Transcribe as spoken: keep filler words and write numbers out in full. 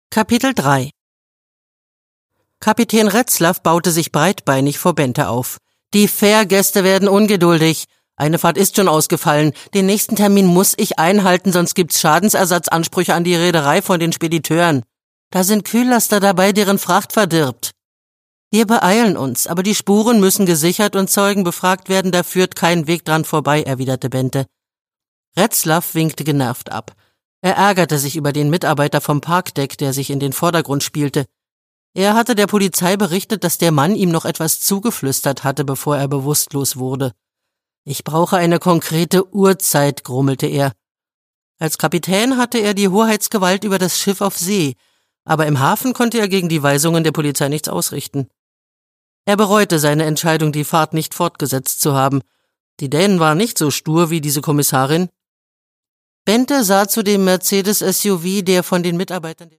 Kapitel drei. Kapitän Retzlaff baute sich breitbeinig vor Bente auf. »Die Fährgäste werden ungeduldig. Eine Fahrt ist schon ausgefallen. Den nächsten Termin muss ich einhalten, sonst gibt's Schadensersatzansprüche an die Reederei von den Spediteuren. Da sind Kühllaster dabei, deren Fracht verdirbt. Wir beeilen uns, aber die Spuren müssen gesichert und Zeugen befragt werden, da führt kein Weg dran vorbei«, erwiderte Bente. Retzlaff winkte genervt ab. Er ärgerte sich über den Mitarbeiter vom Parkdeck, der sich in den Vordergrund spielte. Er hatte der Polizei berichtet, dass der Mann ihm noch etwas zugeflüstert hatte, bevor er bewusstlos wurde. »Ich brauche eine konkrete Uhrzeit«, grummelte er. Als Kapitän hatte er die Hoheitsgewalt über das Schiff auf See, aber im Hafen konnte er gegen die Weisungen der Polizei nichts ausrichten. Er bereute seine Entscheidung, die Fahrt nicht fortgesetzt zu haben. Die Dänen waren nicht so stur wie diese Kommissarin. Bente sah zu dem Mercedes-S U V, der von den Mitarbeitern